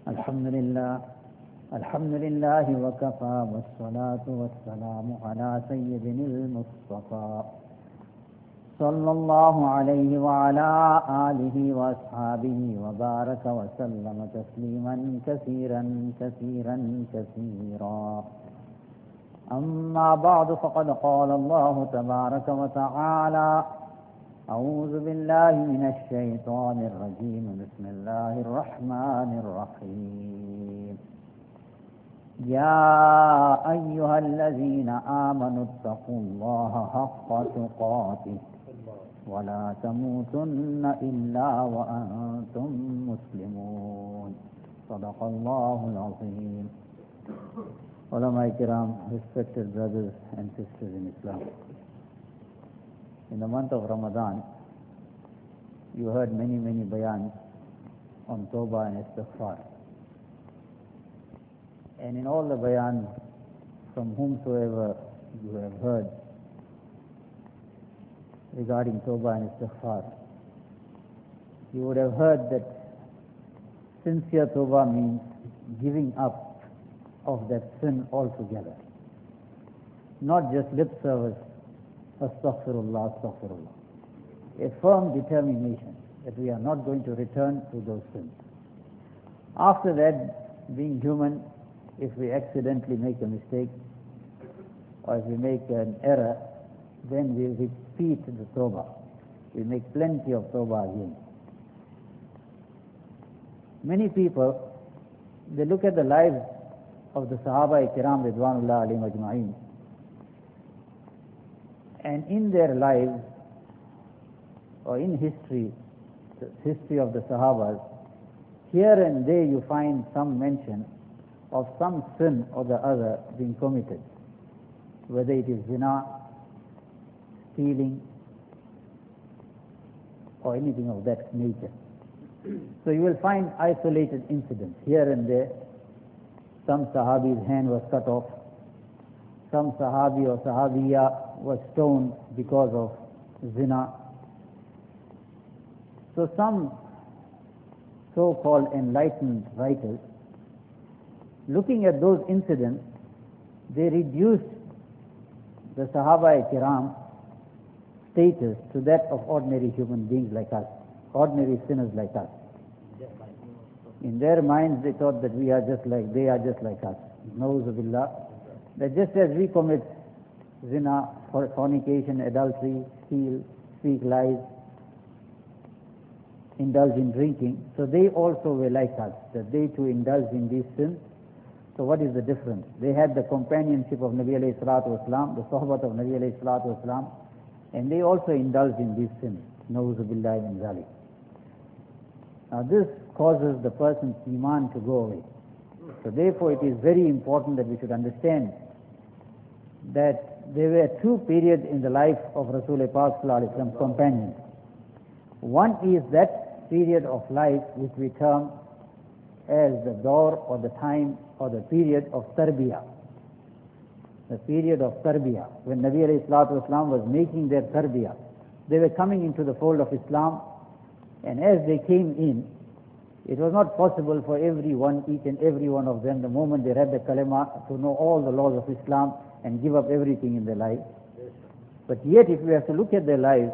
الحمد لله وكفى والصلاة والسلام على سيدنا المصطفى صلى الله عليه وعلى آله وأصحابه وبارك وسلم تسليما كثيرا كثيرا كثيرا. أما بعد فقد قال الله تبارك وتعالى: أعوذ بالله من الشيطان الرجيم. بسم الله الرحمن الرحيم. يا أيها الذين آمنوا اتقوا الله حق تقاته ولا تموتن إلا وأنتم مسلمون. صدق الله العظيم. Ulama Kiram, respected brothers and sisters in Islam. In the month of Ramadan, you heard many bayans on Tawbah and Istighfar. And in all the bayans from whomsoever you have heard regarding Tawbah and Istighfar, you would have heard that sincere Tawbah means giving up of that sin altogether. Not just lip service, astaghfirullah, astaghfirullah. A firm determination that we are not going to return to those sins. After that, being human, if we accidentally make a mistake or if we make an error, then we repeat the tawbah. We make plenty of tawbah again. Many people, they look at the lives of the Sahaba Kiram Ridwanullah alayhim ajma'in, and in their lives or in history, the history of the Sahabas, here and there you find some mention of some sin or the other being committed, whether it is zina, stealing, or anything of that nature. So you will find isolated incidents here and there. Some Sahabi's hand was cut off, some Sahabi or Sahabiya was stoned because of zina. So some so-called enlightened writers, looking at those incidents, they reduced the Sahaba Kiram status to that of ordinary human beings like us, ordinary sinners like us. In their minds they thought that they are just like us. Na'udhu billah. That just as we commit zina, fornication, adultery, steal, speak lies, indulge in drinking, so they also were like us, that they too indulged in these sins. So what is the difference? They had the companionship of Nabi alayhi salatu wasalam, the sohbat of Nabi alayhi salatu wasalam, and they also indulged in these sins. Na'udhu billahi min zalik. Now this causes the person's iman to go away. So therefore it is very important that we should understand that there were two periods in the life of Rasulullah Pak sallallahu alaihi wasallam's companions. One is that period of life which we term as the door or the time or the period of tarbiyah. The period of tarbiyah, when Nabi alayhi salatu wasalam was making their tarbiyah. They were coming into the fold of Islam, and as they came in, it was not possible for each and every one of them, the moment they read the kalima, to know all the laws of Islam and give up everything in their life. But yet, if we have to look at their lives,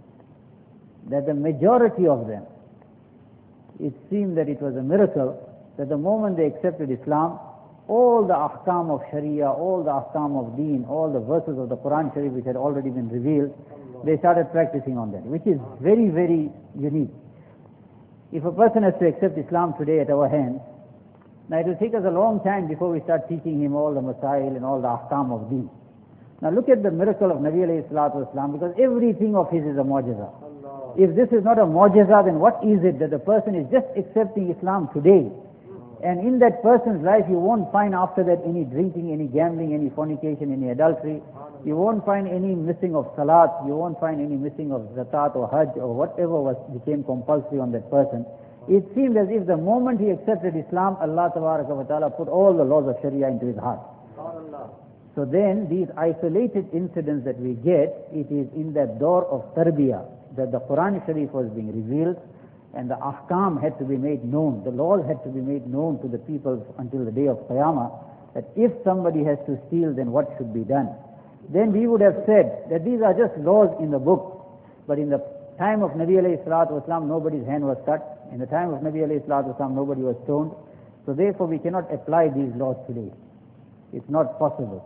that the majority of them, it seemed that it was a miracle that the moment they accepted Islam, all the ahkam of Sharia, all the ahkam of Deen, all the verses of the Quran Sharif which had already been revealed, they started practicing on that, which is very, very unique. If a person has to accept Islam today at our hands, now it will take us a long time before we start teaching him all the masail and all the ahkam of Deen. Now look at the miracle of Nabi alayhi salatu wasalam, because everything of his is a mu'jiza. If this is not a mu'jiza, then what is it that the person is just accepting Islam today? And in that person's life, you won't find after that any drinking, any gambling, any fornication, any adultery. You won't find any missing of salat. You won't find any missing of zakat or hajj or whatever became compulsory on that person. It seemed as if the moment he accepted Islam, Allah Tabaraka wa Ta'ala put all the laws of Sharia into his heart. So then these isolated incidents that we get, it is in that door of tarbiyah that the Quran Sharif was being revealed, and the ahkam had to be made known, the laws had to be made known to the people until the day of Qiyamah, that if somebody has to steal, then what should be done? Then we would have said that these are just laws in the book, but in the time of Nabi alayhi salatu wasalam, nobody's hand was cut. In the time of Nabi alayhi salatu wasalam, nobody was stoned. So therefore we cannot apply these laws today. It's not possible.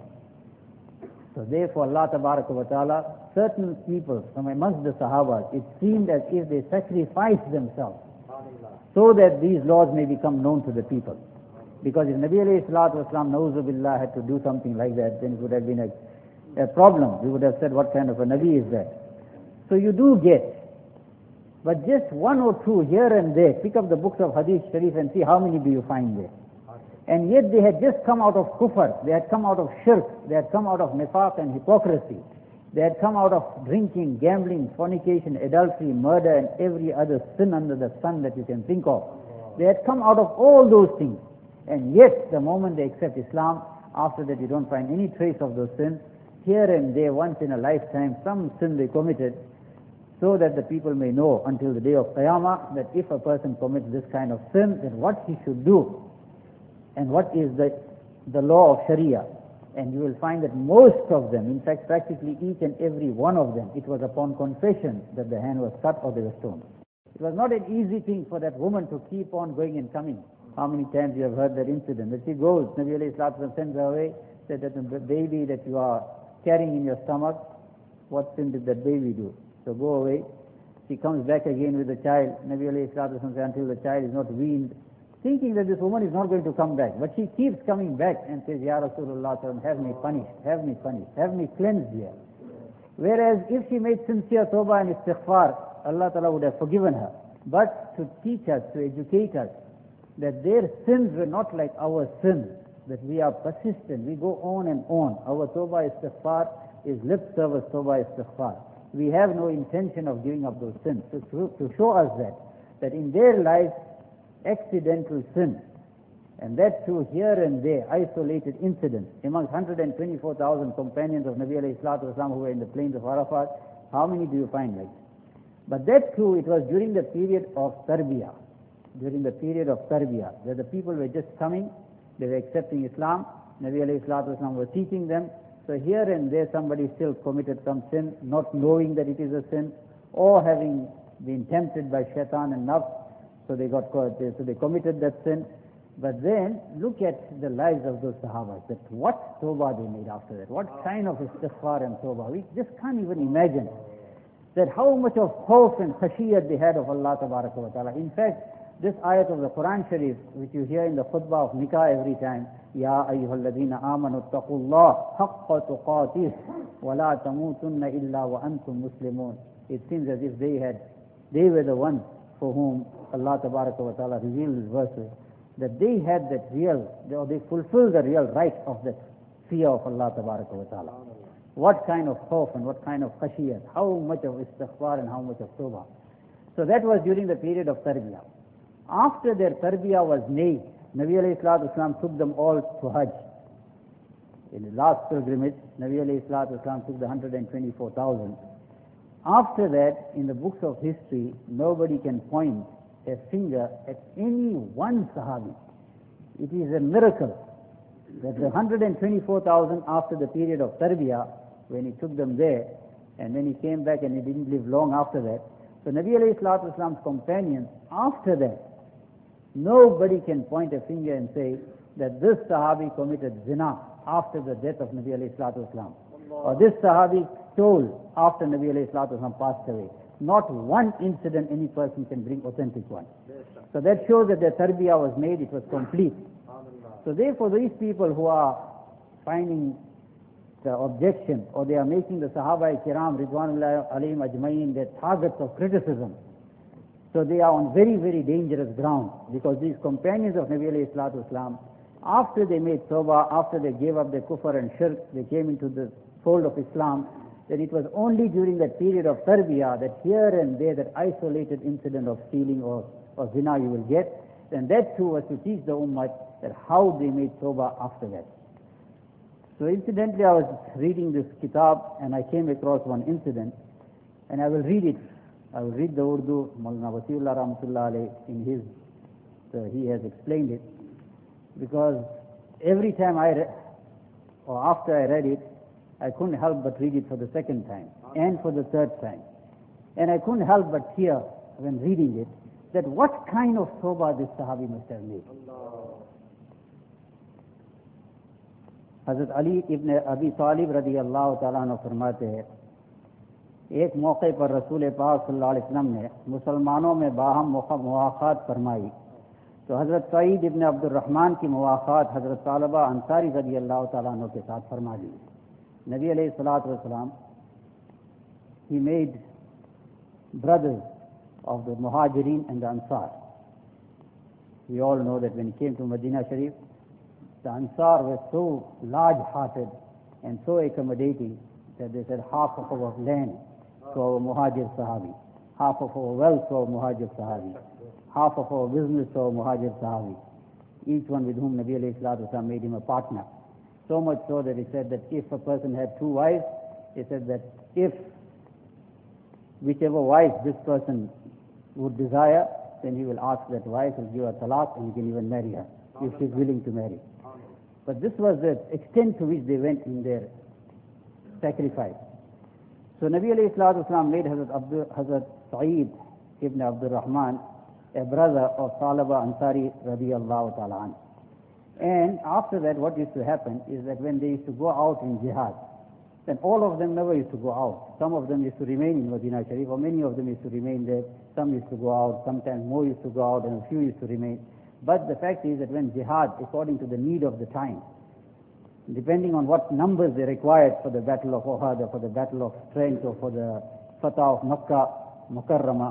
So therefore Allah tabaraka wa ta'ala, certain people from amongst the Sahabas, it seemed as if they sacrificed themselves so that these laws may become known to the people. Because if Nabi alayhi salatu wasalam, na'uzu billah, had to do something like that, then it would have been a problem. We would have said, what kind of a Nabi is that? So you do get, but just one or two here and there, pick up the books of Hadith Sharif and see how many do you find there. And yet they had just come out of kufr, they had come out of shirk, they had come out of nifaq and hypocrisy, they had come out of drinking, gambling, fornication, adultery, murder and every other sin under the sun that you can think of. They had come out of all those things. And yet the moment they accept Islam, after that you don't find any trace of those sins. Here and there, once in a lifetime, some sin they committed, so that the people may know until the day of Qiyamah that if a person commits this kind of sin, then what he should do and what is the law of Sharia. And you will find that most of them, in fact practically each and every one of them, it was upon confession that the hand was cut or they were stoned. It was not an easy thing for that woman to keep on going and coming. How many times you have heard that incident? That she goes, Nabi alayhi salatu sends her away, said that the baby that you are carrying in your stomach, what sin did that baby do? So go away. She comes back again with the child. Nabi alayhi salatu says, until the child is not weaned, thinking that this woman is not going to come back. But she keeps coming back and says, Ya Rasulullah, have me punished, have me punished, have me cleansed here. Whereas if she made sincere tawbah and istighfar, Allah Ta'ala would have forgiven her. But to teach us, to educate us, that their sins were not like our sins, that we are persistent, we go on and on. Our tawbah istighfar is lip service tawbah istighfar. We have no intention of giving up those sins. So to show us that in their lives, accidental sin, and that too here and there, isolated incidents. Amongst 124,000 companions of Nabi alayhi salatu wasalam who were in the plains of Arafat, how many do you find like that? But that too, it was during the period of tarbiyah. During the period of tarbiyah, where the people were just coming, they were accepting Islam, Nabi alayhi salatu wasalam was teaching them. So here and there somebody still committed some sin, not knowing that it is a sin, or having been tempted by shaitan and nafs, so they got caught, so they committed that sin. But then look at the lives of those Sahabas, that what tawbah they made after that, what kind of istighfar and tawbah. We just can't even imagine that how much of khawf and khashiyat they had of Allah Tabaraka wa Ta'ala. In fact, this ayat of the Quran Sharif, which you hear in the khutbah of nikah every time, Ya ayyuhalladhina amanu taqullah haqqa tuqatih wa la tamutunna illa wa antum muslimun. It seems as if they were the ones for whom Allah Tabaraka wa Ta'ala revealed these verses, that they had that or they fulfilled the real right of that fear of Allah Tabaraka wa Ta'ala. What kind of khawf and what kind of khashiyat, how much of istighfar and how much of tawbah. So that was during the period of tarbiyah. After their tarbiyah was made, Nabi alayhi salatu wasalam took them all to Hajj. In the last pilgrimage, Nabi alayhi salatu wasalam took the 124,000. After that, in the books of history, nobody can point a finger at any one Sahabi. It is a miracle that the 124,000 after the period of tarbiyah, when he took them there, and then he came back and he didn't live long after that. So Nabi alayhi salatu wasalam's companions, after that, nobody can point a finger and say that this Sahabi committed zina after the death of Nabi alayhi salatu wasalam, or this Sahabi stole after Nabi alayhi salatu wasalam passed away. Not one incident any person can bring authentic one. So that shows that their tarbiyah was made, it was complete. So therefore these people who are finding the objection, or they are making the Sahaba Kiram Ridwanullahi alayhim ajmain their targets of criticism, so they are on very, very dangerous ground, because these companions of Nabi alayhi salatu wasalam, after they made tawbah, after they gave up their kufr and shirk, they came into the fold of Islam, that it was only during that period of tarbiyah that here and there that isolated incident of stealing or zina you will get, and that too was to teach the ummah that how they made tawbah after that. So incidentally I was reading this kitab and I came across one incident, and I will read it I will read the Urdu. Maulana Wasiullah Rahmatullah Alayh, in his, he has explained it, because every time I read, or after I read it, I couldn't help but read it for the second time and for the third time. And I couldn't help but hear when reading it that what kind of soba this Sahabi must have made. Hazrat Ali ibn Abi Talib radiyallahu ta'ala anhu फरमाते हैं, एक मौके पर रसूल पाक सल्लल्लाहु अलैहि वसल्लम ने मुसलमानों में बाहम मुवाखात फरमाई, तो हज़रत सईद इब्न अब्दुल रहमान की मुवाखात हज़रत तालबा अंसारी रज़ियल्लाहु ताला अन्हु के साथ फरमा दी. नबी अलैहिस्सलातु वस्सलाम, he made brothers of the Muhajirin and the Ansar. We all know that when he came to Medina Sharif, the Ansar were so large-hearted and so accommodating that they said half of our land to our Muhajir Sahabi, half of our wealth to our Muhajir Sahabi, half of our business to our Muhajir Sahabi, each one with whom Nabi alayhi salatu wasalam made him a partner. So much so that he said that if a person had two wives, he said that if whichever wife this person would desire, then he will ask that wife, will give her talaq, and he can even marry her if she is willing to marry. But this was the extent to which they went in their sacrifice. So Nabi alayhi salatu wasalam made Hazrat Sa'id ibn Abdul Rahman a brother of Talaba Ansari radiyallahu ta'ala an. And after that, what used to happen is that when they used to go out in jihad, then all of them never used to go out. Some of them used to remain in Medina Sharif, or many of them used to remain there. Some used to go out, sometimes more used to go out, and a few used to remain. But the fact is that when jihad, according to the need of the time, depending on what numbers they required for the battle of Uhud, or for the battle of strength, or for the Fatah of Makkah, Mukarramah,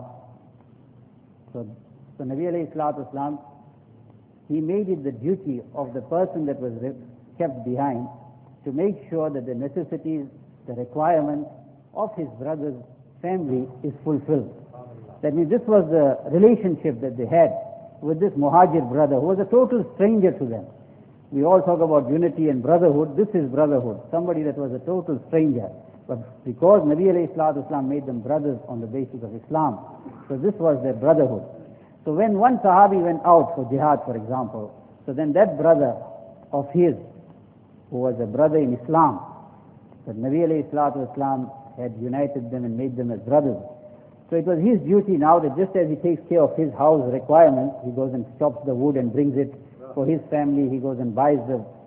so Nabi alayhi salatu wasalam, he made it the duty of the person that was kept behind to make sure that the necessities, the requirements of his brother's family is fulfilled. That means this was the relationship that they had with this Muhajir brother, who was a total stranger to them. We all talk about unity and brotherhood. This is brotherhood, somebody that was a total stranger. But because Nabi alayhi salatu wasalam made them brothers on the basis of Islam, so this was their brotherhood. So when one Sahabi went out for jihad, for example, so then that brother of his, who was a brother in Islam, that Nabi alayhi salatu wasalam had united them and made them as brothers. So it was his duty now that just as he takes care of his house requirements, he goes and chops the wood and brings it for his family, he goes and buys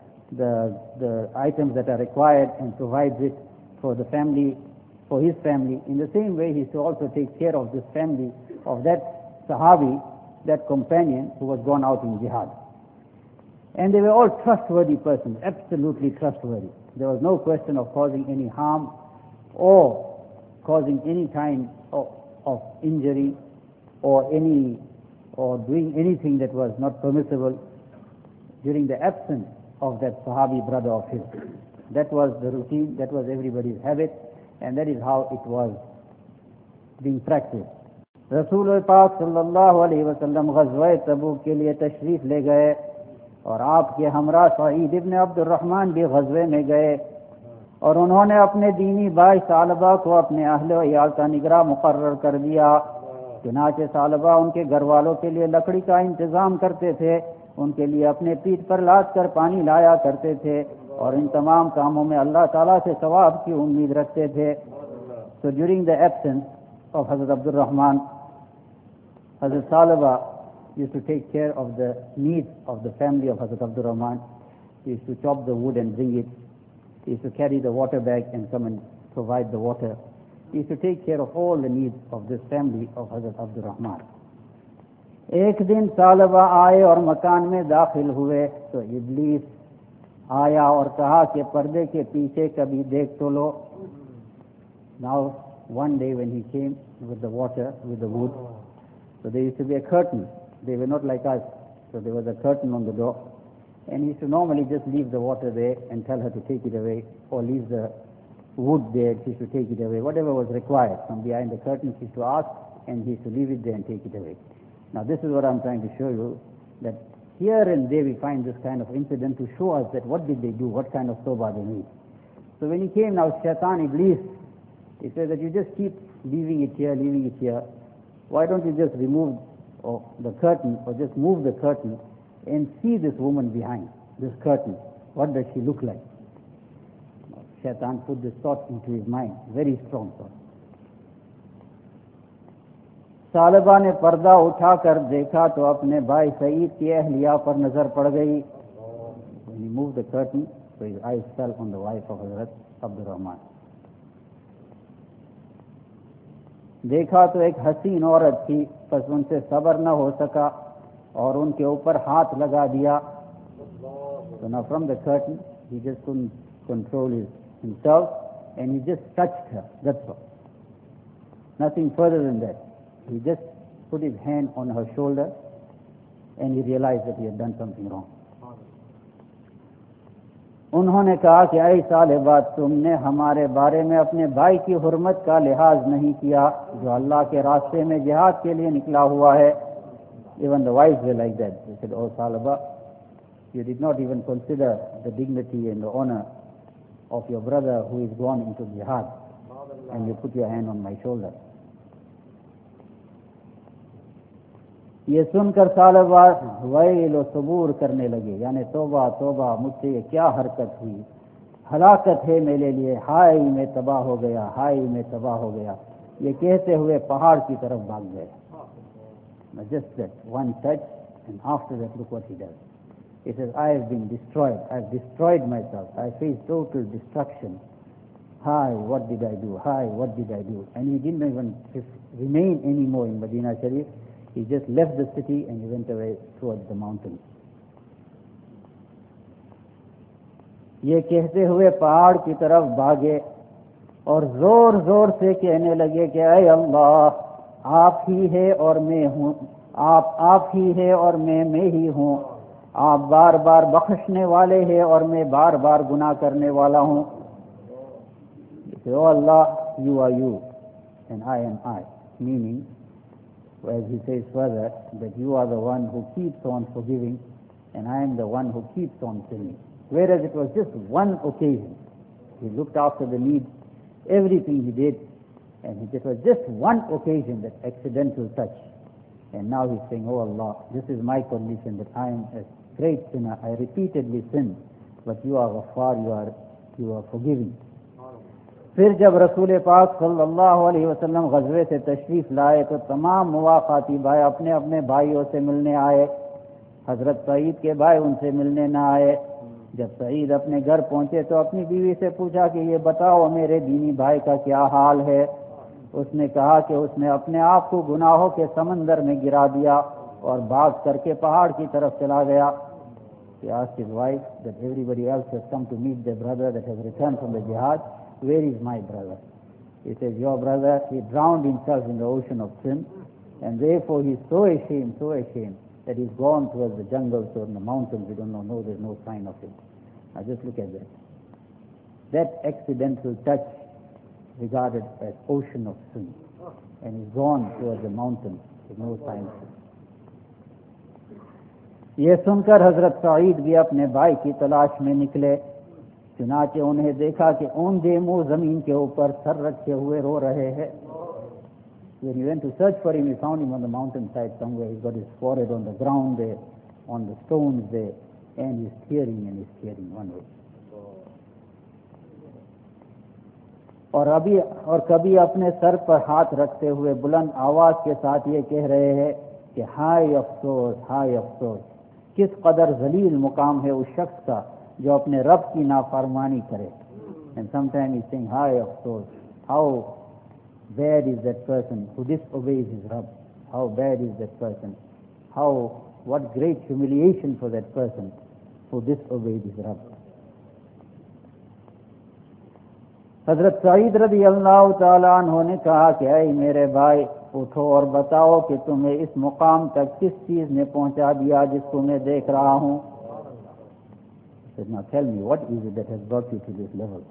the items that are required and provides it for the family, for his family. In the same way, he should also take care of this family, of that Sahabi, that companion who was gone out in jihad. And they were all trustworthy persons, absolutely trustworthy. There was no question of causing any harm or causing any kind of injury or doing anything that was not permissible during the absence of that Sahabi brother of his. That was the routine, that was everybody's habit, and that is how it was being practiced. रसूल पाक सल्लल्लाहु अलैहि वसल्लम ग़ज़वा तबूक के लिए तशरीफ ले गए और आपके हमरा सईद इब्न अब्दुल रहमान भी ग़ज़वे में गए और उन्होंने अपने दीनी भाई सालबा को अपने अहले व इयाल का निगरां मुकर्रर कर दिया। चुनाचे सालबा उनके घर वालों के लिए लकड़ी का इंतज़ाम करते थे, उनके लिए अपने पीठ पर लाद कर पानी लाया करते थे और इन तमाम कामों में अल्लाह ताला से सवाब की उम्मीद रखते थे. So during the absence of Hazrat Abdul Rahman, Hazrat Salaba used to take care of the needs of the family of Hazrat Abdul Rahman. He used to chop the wood and bring it. He used to carry the water bag and come and provide the water. He used to take care of all the needs of this family of Hazrat Abdul Rahman. एक दिन सालबा आए और मकान में दाखिल हुए तो इब्लीस आया और कहा कि पर्दे के पीछे कभी देख तो लो. Now one day when he came with the water, with the wood, so there used to be a curtain. They were not like us, so there was a curtain on the door, and he used to normally just leave the water there and tell her to take it away, or leave the wood there, she used to take it away, whatever was required. From behind the curtain she used to ask, and he used to leave it there and take it away. Now this is what I'm trying to show you, that here and there we find this kind of incident to show us that what did they do, what kind of soba they made. So when he came now, Shaitan Iblis, he said that you just keep leaving it here, leaving it here. Why don't you just remove the curtain, or just move the curtain and see this woman behind this curtain? What does she look like? Shaitan put this thought into his mind, very strong thought. सालबा ने पर्दा उठाकर देखा तो अपने भाई सईद की अहलिया पर नजर पड़ गई. When he moved the curtain, so his eyes fell on the wife of Hazrat Abdul Rahman. देखा तो एक हसीन औरत थी, बस उनसे सब्र न हो सका और उनके ऊपर हाथ लगा दिया. So now from the curtain, he just couldn't control himself, and he just touched her. That's all. Nothing further than that. He just put his hand on her shoulder, and he realized that he had done something wrong. उन्होंने कहा कि ऐ Saliba, तुमने हमारे बारे में अपने भाई की हुर्मत का लिहाज नहीं किया जो अल्लाह के रास्ते में जिहाद के लिए निकला हुआ है. Even the wives were like that. They said, "Oh Saliba, you did not even consider the dignity and the honor of your brother who is gone into jihad, and you put your hand on my shoulder." ये सुनकर Saliba well सबूर करने लगे, यानी तौबा तौबा, मुझसे ये क्या हरकत हुई, हलाकत है मेरे लिए, हाय मैं तबाह हो गया, हाय मैं तबाह हो गया. ये कहते हुए पहाड़ की तरफ भाग गए. Just that one touch, and after that look what he does. He says, I have been destroyed, I have destroyed myself, I face total destruction. Hi, what did I do? Hi, what did I do? And he didn't even remain anymore in Medina Sharif. He just left the city and he went away towards the mountains. ये कहते हुए पहाड़ की तरफ भागे और जोर जोर से कहने लगे कि ऐ अल्लाह, आप ही है और मैं हूँ, आप ही है और मैं ही हूँ. आप बार बार बख्शने वाले हैं और मैं बार बार गुनाह करने वाला हूँ. ओ अल्लाह, you are you and I am I. Meaning, as he says further, that you are the one who keeps on forgiving and I am the one who keeps on sinning. Whereas it was just one occasion. He looked after the needs, everything he did, and it was just one occasion, that accidental touch. And now he's saying, oh Allah, this is my condition, that I am a great sinner, I repeatedly sin, but you are Ghaffar, you are forgiving. फिर जब रसूल पाक सल्लल्लाहु अलैहि वसल्लम गज़वे से तशरीफ लाए तो तमाम मुवाक़ाती भाई अपने अपने भाइयों से मिलने आए. हजरत सईद के भाई उनसे मिलने न आए. जब सईद अपने घर पहुंचे तो अपनी बीवी से पूछा कि ये बताओ मेरे दीनी भाई का क्या हाल है. उसने कहा कि उसने अपने आप को गुनाहों के समंदर में गिरा दिया और भाग करके पहाड़ की तरफ चला गया. He asked his wife that everybody else has come to meet their brother that has returned from the jihad. Where is my brother? He says, your brother, he drowned himself in the ocean of sin, and therefore he is so ashamed that he's gone towards the jungles or in the mountains. We don't know, no, there's no sign of it. Now just look at that. That accidental touch regarded as ocean of sin, and he's gone towards the mountains with no sign of it. ये सुनकर हजरत सईद भी अपने भाई की तलाश में निकले. चुनाचे उन्हें देखा कि औंधे मुंह जमीन के ऊपर सर रखे हुए रो रहे हैं. When he went to search for him, he found him on the mountainside somewhere. He's got his forehead on the ground there, on the stones there, and he's tearing one way. और कभी अपने sir पर हाथ रखते हुए बुलंद आवाज के साथ ये कह रहे हैं कि हाय अफसोस, हाय अफसोस, किस कदर जलील मुकाम है उस शख्स का जो अपने रब की नाफरमानी करे. And sometimes he's saying, हाय अफसोस, how bad is that person who disobeys his Rabb. How bad is that person. What great humiliation for that person who disobeyed his Rabb. हजरत सईद रज़ी अल्लाह ताला अन्हु ने कहा कि ऐ मेरे भाई, उठो और बताओ कि तुम्हें इस मुकाम तक किस चीज ने पहुंचा दिया जिसको मैं देख रहा हूं. Now tell me, what is it that has brought you to this level?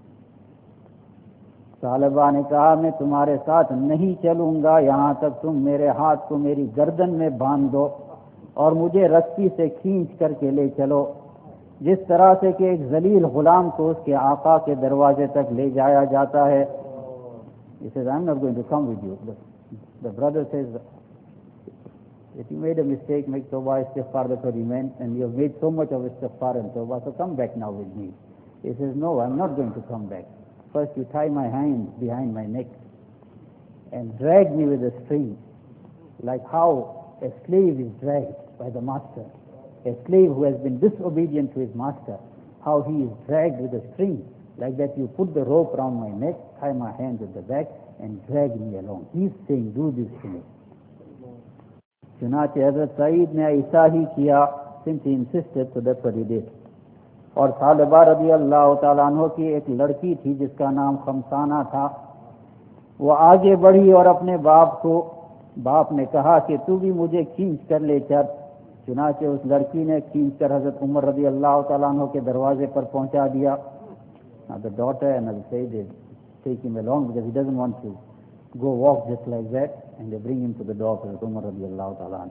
Saliba ने कहा, मैं तुम्हारे साथ नहीं चलूंगा यहाँ तक तुम मेरे हाथ को मेरी गर्दन में बांध दो और मुझे रस्सी से खींच करके ले चलो, जिस तरह से कि एक जलील गुलाम को उसके आका के दरवाजे तक ले जाया जाता है. He says, I'm not going to come with you. The brother says, if you made a mistake, make tawbah, istighfar, that's what he meant, and you have made so much of istighfar and tawbah, so come back now with me. He says, no, I'm not going to come back. First you tie my hands behind my neck and drag me with a string, like how a slave is dragged by the master. A slave who has been disobedient to his master, how he is dragged with a string. Like that you put the rope around my neck, tie my hands at the back, and drag me along. He's saying, do this to me. चुनाचे हजरत सईद ने ऐसा ही किया, since he insisted, so that's what he did. और सालबा रज़ी अल्लाह तआला अन्हो की एक लड़की थी जिसका नाम खमसाना था। वो आगे बढ़ी और अपने बाप ने कहा कि तू भी मुझे खींच कर ले चल। चुनाचे उस लड़की ने खींच कर हजरत उमर रज़ी अल्लाह तआला अन्हो के दरवाजे पर पहुंचा दिया। The daughter and the Sayyid take him along because he doesn't want to go walk just like that, and they bring him to the door of Umar radiallahu ta'ala.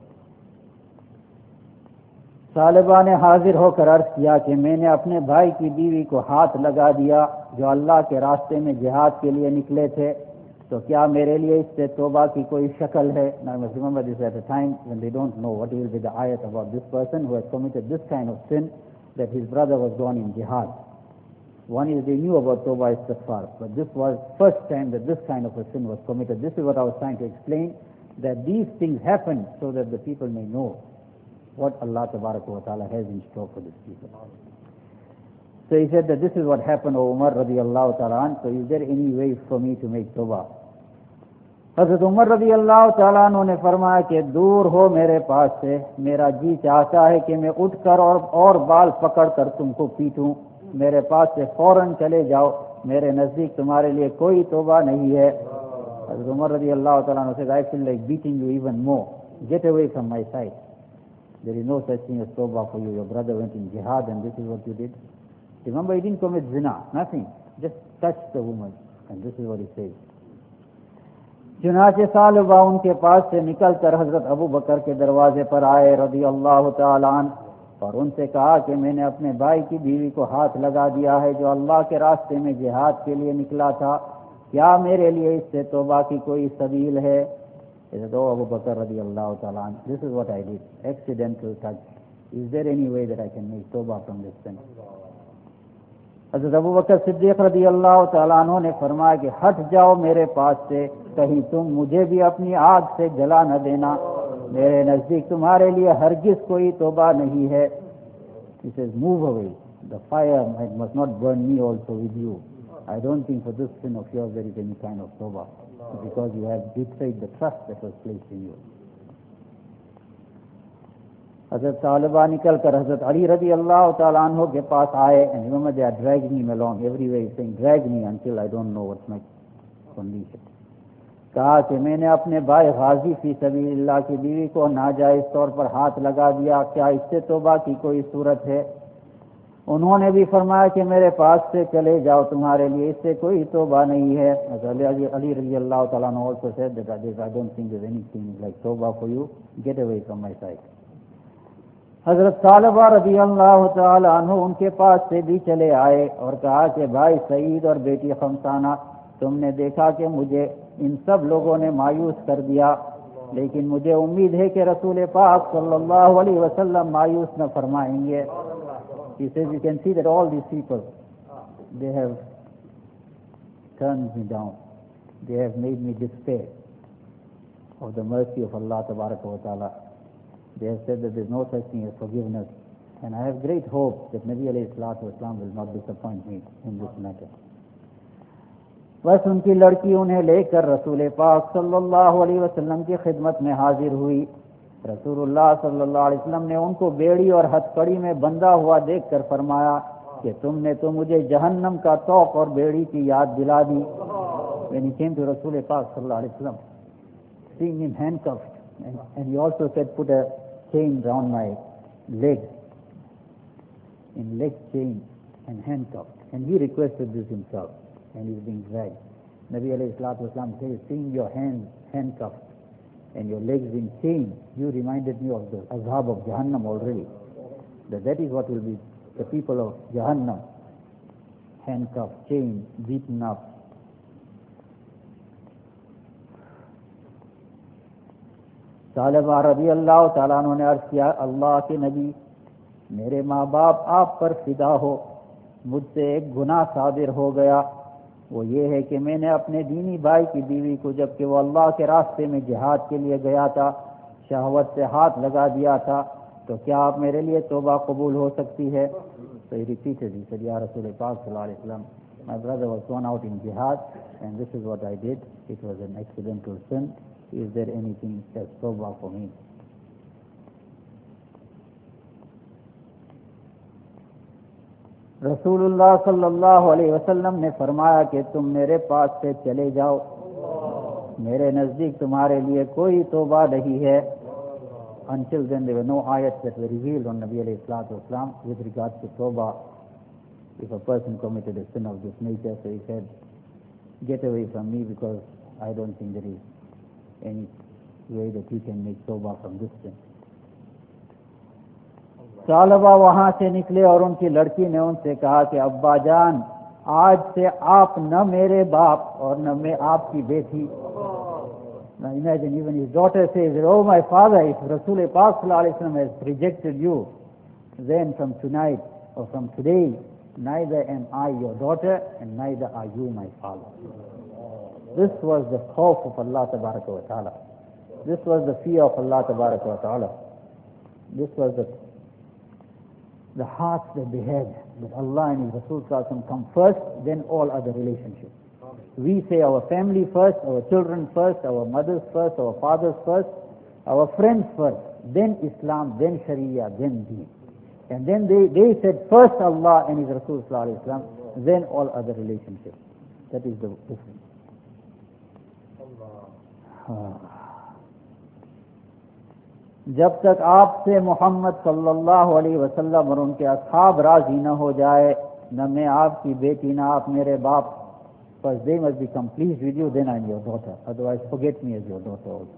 Saliba ने हाजिर होकर अर्ज किया कि मैंने अपने भाई की बीवी को हाथ लगा दिया जो अल्लाह के रास्ते में जिहाद के लिए निकले थे, तो क्या मेरे लिए इससे तौबा की कोई शक्ल है? Now I must remember this at a time when they don't know what will be the ayat about this person who has committed this kind of sin, that his brother was gone in jihad. One is they knew about Tawbah Istighfar, but this was first time that this kind of a sin was committed. This is what I was trying to explain, that these things happen so that the people may know what Allah Tabaraka wa Ta'ala has in store for these people. So he said that this is what happened, O Umar radiallahu ta'ala, so is there any way for me to make Tawbah? Hazrat Umar radiallahu ta'ala ने फरमाया कि दूर हो मेरे पास से, मेरा जी चाहता है कि मैं उठकर और बाल पकड़कर तुमको पीटूं, मेरे पास से फौरन चले जाओ, मेरे नजदीक तुम्हारे लिए कोई तौबा नहीं है। हज़रत उमर रज़ियल्लाहु ताला अन्हु said, I feel like beating you even more. Get away from my sight. There is no such thing as tawbah for you. Your brother went in jihad and this is what you did. Remember, he didn't commit zina, nothing. Just touched the woman, and this is what he says. चुनाचे सालबा उनके पास से निकलकर हजरत अबू बकर के दरवाजे पर आए रज़ियल्लाहु ताला अन्हु, और उनसे कहा कि मैंने अपने भाई की बीवी को हाथ लगा दिया है जो अल्लाह के रास्ते में जिहाद के लिए निकला था, क्या मेरे लिए इससे तौबा की कोई सबील है? अबू बकर रज़ियल्लाहु ताला अन्हु, this is what I did, accidental touch, is there any way that I can make तौबा फ्रॉम दिस सिन? हज़रत अबू बकर सिद्दीक़ रज़ियल्लाहु ताला अन्हु ने फरमाया कि हट जाओ मेरे पास से, कहीं तुम मुझे भी अपनी आग से जला न देना, मेरे नजदीक तुम्हारे लिए हरगिज कोई तौबा नहीं है. He says, move away. The fire must not burn me also with you. I don't think for this sin of yours there is any kind of tawbah, because you have betrayed the trust that was placed in you. Hazrat Talibah निकल कर हजरत अली रज़ी अल्लाह ताला अन्हु के पास आए, and remember they are dragging him along everywhere. He's saying, drag me until I don't know what's my condition. कहा कि मैंने अपने भाई गाजी फी सबीलिल्लाह की बीवी को नाजायज तौर पर हाथ लगा दिया, क्या इससे तौबा की कोई सूरत है? उन्होंने भी फरमाया कि मेरे पास से चले जाओ, तुम्हारे लिए इससे कोई तौबा नहीं है. अली रज़ी अल्लाह ताला अन्हु also said that I don't think there's anything like tawbah for you. Get away from my sight. हजरत सालबा रज़ी अल्लाह ताला अन्हु उनके पास से भी चले आए और कहा कि भाई सईद और बेटी खमसाना, तुमने देखा कि मुझे इन सब लोगों ने मायूस कर दिया, लेकिन मुझे उम्मीद है कि रसूल पाक सल्लल्लाहु अलैहि वसल्लम मायूस न फरमाएंगे. He says, you can see that all these people, they have turned me down. They have made me despair of the mercy of Allah Tabaraka wa Ta'ala. They have said that there is no such thing as forgiveness, and I have great hope that Nabi alayhi salatu wasalam will not disappoint me in this matter. बस उनकी लड़की उन्हें लेकर रसूल पाक सल्लल्लाहु अलैहि वसल्लम की खिदमत में हाजिर हुई. रसूलुल्लाह सल्लल्लाहु अलैहि वसल्लम ने उनको बेड़ी और हथकड़ी में बंधा हुआ देखकर फरमाया कि तुमने तो मुझे जहन्नम का तौक और बेड़ी की याद दिला दी. When he came to Rasul Pak sallallahu alaihi wasallam, seeing him handcuffed, and he also said, put a chain round my leg, in leg chain and handcuffed, and he requested this himself, and he's being dragged. Nabi alayhi salatu wasalam says, seeing your hands handcuffed and your legs in chains, you reminded me of the azab of Jahannam already. That is what will be the people of Jahannam, handcuffed, chained, beaten up. सालबा रज़ी अल्लाह ताला अन्हु ने अर्ज किया, अल्लाह के नबी, मेरे माँ बाप आप पर फिदा हो, मुझसे एक गुनाह सादिर हो गया। वो ये है कि मैंने अपने दीनी भाई की बीवी को, जबकि वो अल्लाह के रास्ते में जिहाद के लिए गया था, शहवत से हाथ लगा दिया था, तो क्या आप मेरे लिए तौबा कबूल हो सकती है? So he repeated, he said, Ya Rasul Pak Sallallahu Alaihi Wasallam, my brother was gone out in jihad and this is what I did. It was an accidental sin. Is there anything that's tawbah for me? रसूलुल्लाह सल्लल्लाहु अलैहि वसल्लम ने फरमाया कि तुम मेरे पास से चले जाओ, मेरे नज़दीक तुम्हारे लिए कोई तौबा नहीं है. Until then there were no ayats that were revealed on Nabi alayhi salatu wasalam with regards to tawbah. If a person committed a sin of this nature, so he said, get away from me because I don't think there is any way that you can make tawbah from this sin. सालबा वहां से निकले और उनकी लड़की ने उनसे कहा कि अब्बा जान, आज से आप न मेरे बाप और न मैं आपकी बेटी. Now imagine, even his daughter says, oh my father, if Rasul Pak Sallallahu Alaihi Wasallam has rejected you, then from tonight or from today, neither am I your daughter and neither are you my father. This was the khawf of Allah Tabaraka wa Ta'ala. This was the fear of Allah Tabaraka wa Ta'ala. This was the hearts that they had, that Allah and His Rasul Sallallahu Alaihi Wasallam come first, then all other relationships. We say our family first, our children first, our mothers first, our fathers first, our friends first, then Islam, then Sharia, then Deen. And then they said first Allah and His Rasul Sallallahu Alaihi Wasallam, then all other relationships. That is the difference. जब तक आपसे मोहम्मद सल्लल्लाहु अलैहि वसल्लम और उनके असहाब राजी न हो जाए, न मैं आपकी बेटी न आप मेरे बाप, first they must become pleased with you, then I'm your daughter. Otherwise forget me as your daughter also.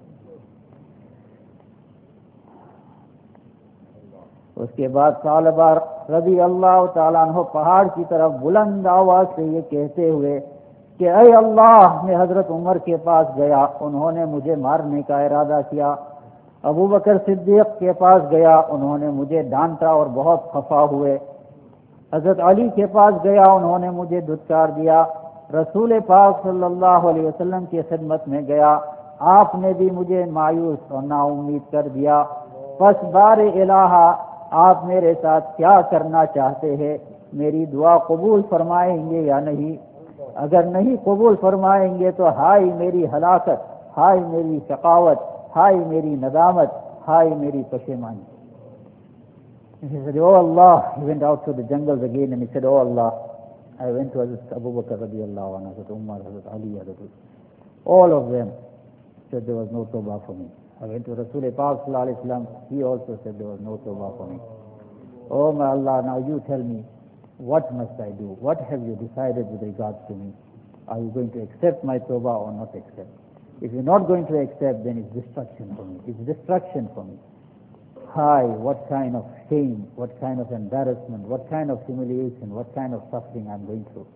उसके बाद सालबा रज़ी अल्लाह ताला अन्हु पहाड़ की तरफ बुलंद आवाज से ये कहते हुए कि ऐ अल्लाह, मैं हजरत उमर के पास गया, उन्होंने मुझे मारने का इरादा किया. अबू बकर सिद्दीक के पास गया, उन्होंने मुझे डांटा और बहुत खफा हुए. हजरत अली के पास गया, उन्होंने मुझे धुतकार दिया. रसूल पाक सल्लल्लाहु अलैहि वसल्लम की खिदमत में गया, आपने भी मुझे मायूस और नाउम्मीद कर दिया. बस बार इलाहा, आप मेरे साथ क्या करना चाहते हैं? मेरी दुआ कबूल फरमाएंगे या नहीं? अगर नहीं कबूल फरमाएंगे तो हाय मेरी हलाकत, हाय मेरी शकावत, हाय मेरी नदामत, हाय मेरी पशेमानी. He said, oh Allah, he went out to the jungles again and he said, oh Allah, I went to Hazrat Abu Bakr radiallahu anhu, Hazrat Umar, Hazrat Ali, Hazrat, all of them said there was no tawbah for me. I went to Rasul Pak Sallallahu Alaihi Wasallam, he also said there was no tawbah for me. Oh my Allah, now you tell me, what must I do? What have you decided with regards to me? Are you going to accept my tawbah or not accept? If you're not going to accept, then it's destruction for me. It's destruction for me. Hi, what kind of shame, what kind of embarrassment, what kind of humiliation, what kind of suffering I'm going through.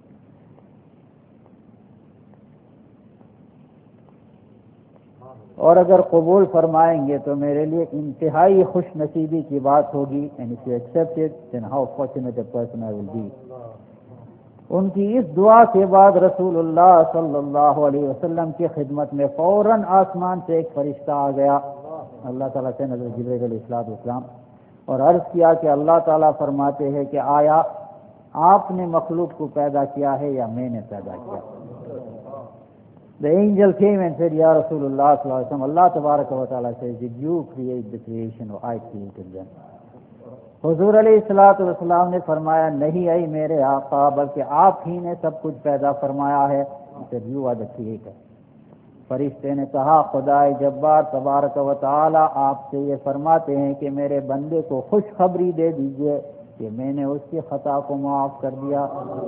और अगर कबूल फरमाएंगे तो मेरे लिए इंतहाई खुश नसीबी की बात होगी. And if you accept it, then how fortunate a person I will be. उनकी इस दुआ के बाद रसूलुल्लाह सल्लल्लाहु अलैहि वसल्लम की खिदमत में फौरन आसमान से एक फरिश्ता आ गया, अल्लाह ताला से हज़रत जिब्रील अलैहिस्सलाम, और अर्ज किया कि अल्लाह ताला फरमाते हैं कि आया आपने मखलूक को पैदा किया है या मैंने पैदा किया? The angel came and said, Ya Rasulullah sallallahu alaihi wasallam, Allah tabaraka wa ta'ala says, did you create the creation or I created them? हुजूर अलैहिस्सलातु वस्सलाम ने फरमाया, नहीं आई मेरे आका, बल्कि आप ही ने सब कुछ पैदा फरमाया है. He said, you are the creator. फरिश्ते ने कहा, खुदाए जब्बार तबारक व तआला आपसे ये फरमाते हैं कि मेरे बंदे को खुशखबरी दे दीजिए कि मैंने उसकी खता को माफ कर दिया.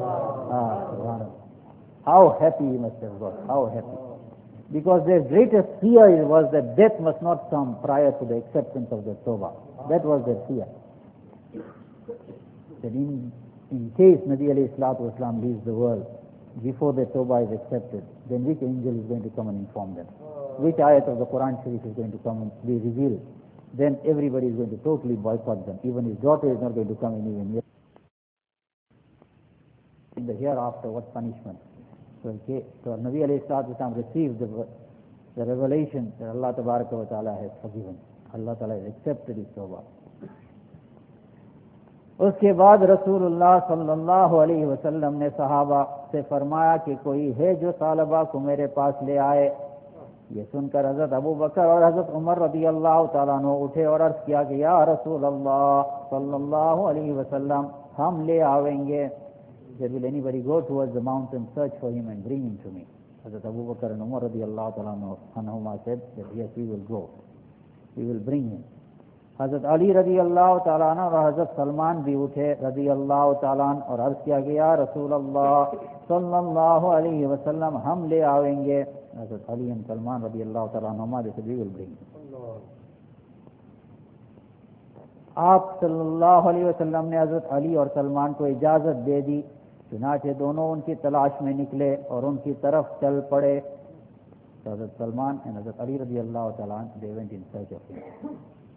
How happy he must have got, how happy. Because their greatest fear was that death must not come prior to the acceptance of their tawbah. That was their fear. That in case Nabi alayhi salatu wasalam leaves the world before their tawbah is accepted, then which angel is going to come and inform them? which ayat of the Quran Sharif is going to come and be revealed, then everybody is going to totally boycott them. Even his daughter is not going to come anywhere near. In the hereafter, what punishment? So Nabi alayhi salatu wasalam received the revelation that Allah tabaraka wa ta'ala has forgiven. Allah ta'ala has accepted his tawbah. उसके बाद रसूलुल्लाह सल्लल्लाहु अलैहि वसल्लम ने सहाबा से फरमाया कि कोई है जो तालिबा को मेरे पास ले आए। ये सुनकर हजरत अबू बकर और हजरत उमर रदी अल्लाह ताला अन्हु उठे और अर्ज किया कि या रसूल अल्लाह सल्लल्लाहु अलैहि वसल्लम, हम ले आवेंगे। Said, will anybody go towards the mountain, search for him and bring him to me? Hazrat Abu Bakr and Umar radi Allah ta'ala anhuma said that yes, we will go. We will bring him. Hazrat Ali radi Allah ta'ala anhu और Hazrat Salman भी उठे रदी अल्लाह ताला और अर्ज किया कि या रसूल अल्लाह सल्लल्लाहु अलैहि वसल्लम, हम ले आवेंगे। Hazrat Ali and Salman रदी अल्लाह ताला anhuma, they said we will bring him. आप सल्लल्लाहु अलैहि वसल्लम ने हजरत अली और सलमान को इजाजत दे दी। चुनाचे दोनों उनकी तलाश में निकले और उनकी तरफ चल पड़े। तो हजरत सलमान एंड हजरत अली रजी अल्लाह तआला they went in search of him.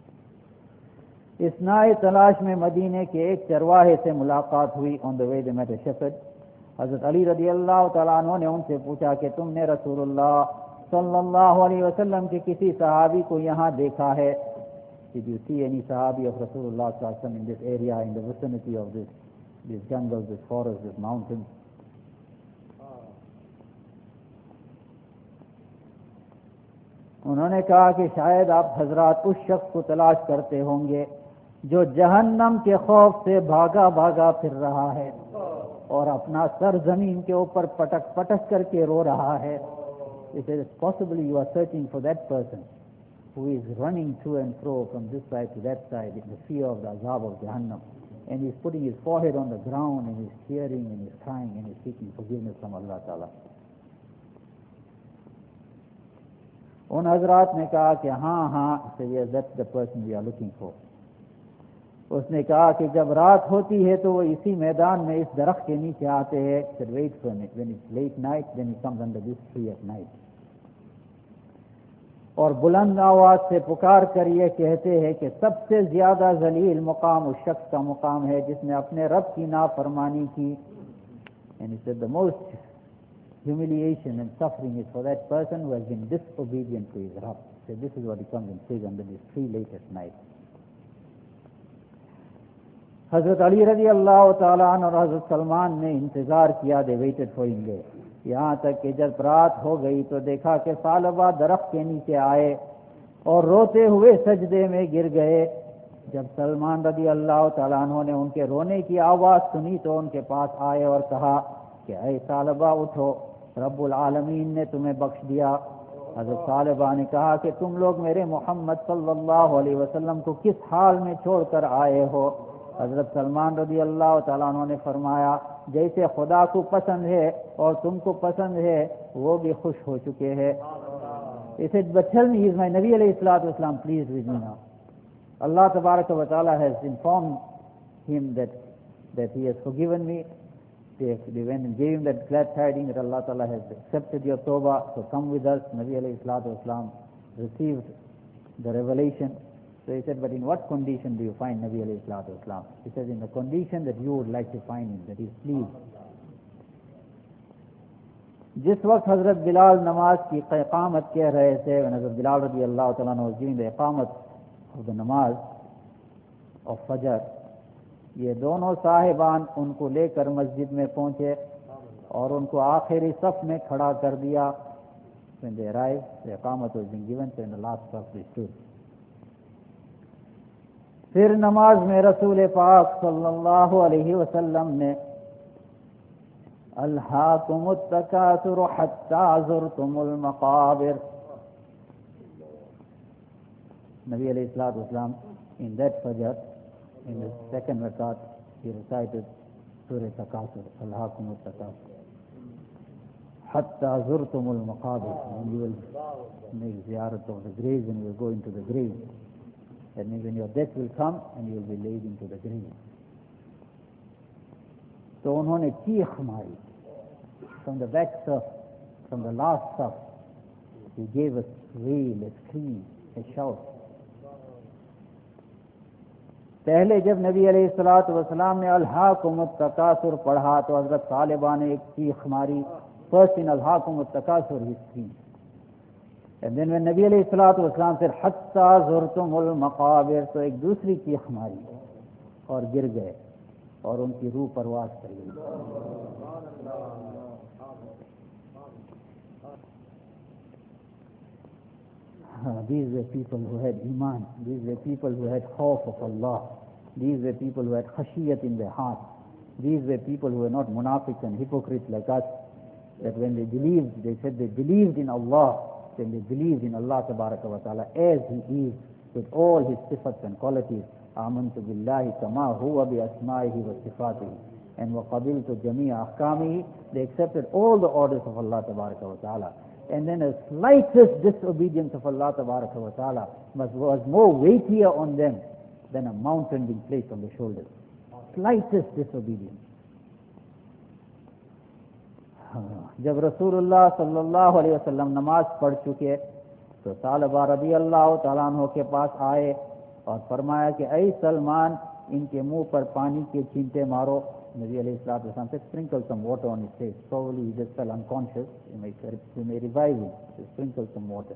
इस नाए तलाश में मदीने के एक चरवाहे से मुलाकात हुई। On the way they met a shepherd. हजरत अली रजी अल्लाह तआला अन्हु ने उनसे पूछा कि तुमने रसूलुल्लाह सल्लल्लाहु अलैहि वसल्लम के किसी सहाबी को यहाँ देखा है? Did you see any Sahabi of Rasulullah sallallahu alaihi wasallam in this area, in the vicinity of these jungles, this forest, this mountains? उन्होंने कहा कि शायद आप हजरात उस शख्स को तलाश करते होंगे जो जहन्नम के खौफ से भागा भागा फिर रहा है और अपना सर जमीन के ऊपर पटक पटक करके रो रहा है। It is possibly you are searching for that person who is running to and fro from this side to that side in the fear of the azab of Jahannam, and he is putting his forehead on the ground and he is tearing and he is crying and he is seeking forgiveness from Allah Ta'ala. उन हजरात ने कहा कि हाँ हाँ, so yes, that's the person we are looking for. उसने कहा कि जब रात होती है तो वो इसी मैदान में इस दरख्त के नीचे आते हैं। Said wait for me. When it's late night, then he comes under this tree at night. और बुलंद आवाज से पुकार कर ये कहते हैं कि सबसे ज्यादा जलील मुकाम उस शख्स का मुकाम है जिसने अपने रब की नाफरमानी की। And he said the most humiliation and suffering is for that person who has been disobedient to his Rabb. So this is what he comes and says under this tree late at night. Hazrat Ali रजी अल्लाह ताला अन्हु और हजरत सलमान ने इंतजार किया। They waited for him there. यहाँ तक कि जब रात हो गई तो देखा कि सालबा दरख्त के नीचे आए और रोते हुए सजदे में गिर गए। जब सलमान रजी अल्लाह ताला अन्हु ने उनके रोने की आवाज सुनी तो उनके पास आए और कहा कि ऐ सालबा उठो, रब्बुल आलमीन ने तुम्हें बख्श दिया। हजरत सालबा ने कहा कि तुम लोग मेरे मोहम्मद सल्लल्लाहु अलैहि वसल्लम को किस हाल में छोड़कर आए हो? हजरत सलमान रजी अल्लाह ताला अन्हु ने फरमाया जैसे खुदा को पसंद है और तुमको पसंद है वो भी खुश हो चुके हैं। He said, but tell me, is my Nabi alayhi salatu wasalam pleased with me now? Allah tabaraka wa ta'ala has informed him that he has forgiven me. They went and gave him that glad tidings that Allah ta'ala has accepted your tawbah, so come with us. Nabi alayhi salatu wasalam received the revelation. So he said, but in what condition do you find Nabi alayhi salatu wasalam? He says, in the condition that you would like to find him, that he is pleased. जिस वक्त हजरत बिलाल नमाज की इकामत कह रहे थे, हजरत बिलाल रजी अल्लाह तआला अन्हु was giving the इकामत of the namaz of फजर, ये दोनों साहिबान उनको लेकर मस्जिद में पहुंचे और उनको आखिरी सफ में खड़ा कर दिया। When they arrived, the इकामत was being given, so in the last saf they stood. फिर नमाज में रसूल पाक सल्लल्लाहु अलैहि वसल्लम ने अल्हाकुमुत तकासुर हत्ता ज़ुरतुमुल मक़ाबिर, Nabi alayhi salatu wasalam in that fajr, in the second rakat, he recited Surah Takasur, Alhaakumut Takasur, Hatta Zurtumul Maqabir, and you will make ziyarat of the graves and you will go into the grave. That means when your death will come and you will be laid into the grave. तो उन्होंने चीख मारी from the back saf, from the last saf. He gave a wail, a scream, a shout. पहले जब नबी अलैहिस्सलातु वस्सलाम ने अल्हाकुमुत तकासुर पढ़ा तो हजरत Saliba ने एक चीख मारी. First in अल्हाकुमुत तकासुर he screamed. And then when Nabi अलैहिस्सलातु वस्सलाम said हत्ता ज़ुरतुमुल मक़ाबिर, तो एक दूसरी चीख मारी और गिर गए और उनकी रूह परवास कर गई. These were people who had iman. These were people who had khawf of Allah. These were people who had khashiyat in their hearts. These were people who were not munafiq and hypocrites like us, that when they believed, they said they believed in Allah, then they believed in Allah tabaraka wa ta'ala as He is, with all His sifats and qualities. Amantu billahi kama huwa bi asma'ihi wa sifatihi. And wa qabiltu jami'a ahkamihi. They accepted all the orders of Allah tabaraka wa ta'ala. And then a slightest disobedience of Allah tabaraka wa ta'ala was more weightier on them than a mountain being placed on the shoulders. Slightest disobedience. जब रसूलुल्लाह सल्लल्लाहु अलैहि वसल्लम नमाज पढ़ चुके तो सालबा रज़ी अल्लाह तआला अन्हु के पास आए और फरमाया कि ऐ सलमान, इनके मुंह पर पानी के छींटे मारो. Nabi alayhi salatu wasalam said, sprinkle some water on his face. Probably he just fell unconscious. You may revive him. So sprinkle some water.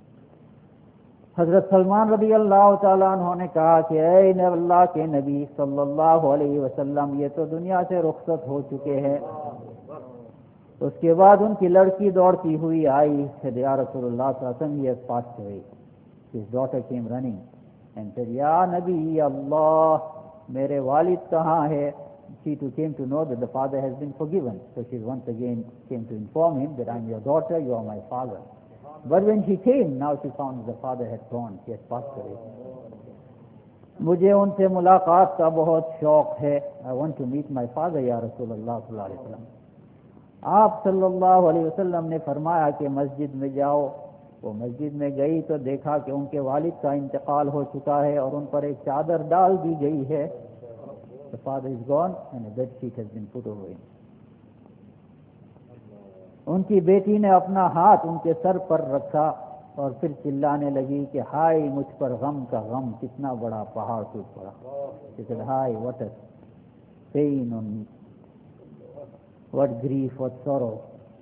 हजरत सलमान रज़ी अल्लाह तआला अन्हु ने कहा कि ऐ अल्लाह के नबी सल्लल्लाहु अलैहि वसल्लम, ये तो दुनिया से रुखसत हो चुके हैं. उसके बाद उनकी लड़की दौड़ती हुई आई, said या रसूलुल्लाह सल्लल्लाहु अलैहि वसल्लम, he has passed away. His daughter came running and said, या नबी अल्लाह, मेरे वालिद कहाँ है? She too came to know that the father has been forgiven. So she once again came to inform him that I am your daughter, you are my father. But when she came, now she found the father had gone, he had passed away. मुझे उनसे मुलाकात का बहुत शौक है. I want to meet my father, या रसूलुल्लाह सल्लल्लाहु अलैहि वसल्लम. आप सल्लल्लाहु अलैहि वसल्लम ने फरमाया कि मस्जिद में जाओ. वो मस्जिद में गई तो देखा कि उनके वालिद का इंतकाल हो चुका है और उन पर एक चादर डाल दी गई है. The father is gone and a bed sheet has been put over him. उनकी बेटी ने अपना हाथ उनके सर पर रखा और फिर चिल्लाने लगी कि हाय मुझ पर गम का गम, कितना बड़ा पहाड़ टूट पड़ा. She said, hi, what a pain on me, what grief, what sorrow.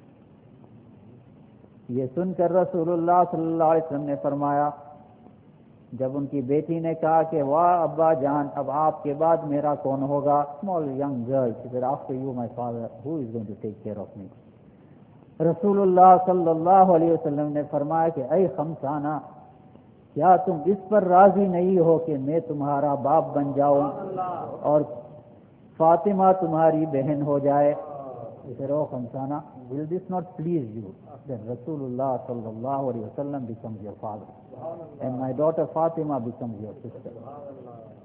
ये सुनकर रसूलुल्लाह सल्लल्लाहु अलैहि वसल्लम ने फरमाया, जब उनकी बेटी ने कहा कि वाह अब्बा जान, अब आपके बाद मेरा कौन होगा? Small young girl, she said, after you my father, who is going to take care of me? रसूलुल्लाह सल्लल्लाहु अलैहि वसल्लम ने फरमाया कि ऐ खमसाना, क्या तुम इस पर राजी नहीं हो कि मैं तुम्हारा बाप बन जाऊं और फातिमा तुम्हारी बहन हो जाए? He said, oh खमसाना, will this not please you that Rasulullah sallallahu alaihi wasallam becomes your father and my daughter Fatima becomes your sister?